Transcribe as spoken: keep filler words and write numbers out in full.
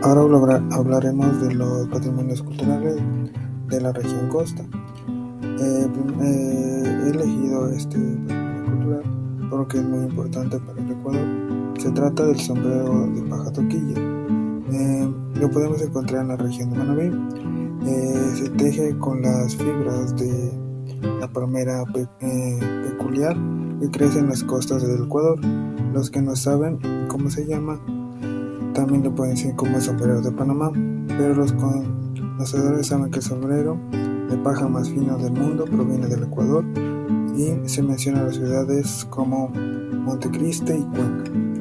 Ahora hablar- hablaremos de los patrimonios culturales de la región costa. Eh, prim- eh, he elegido este patrimonio cultural porque es muy importante para el Ecuador. Se trata del sombrero de paja toquilla. Eh, lo podemos encontrar en la región de Manabí. Eh, se teje con las fibras de la palmera pe- eh, peculiar que crece en las costas del Ecuador. Los que no saben cómo se llama también lo pueden decir como sombrero de Panamá, pero los conocedores saben que el sombrero de paja más fino del mundo proviene del Ecuador y se menciona las ciudades como Montecristi y Cuenca.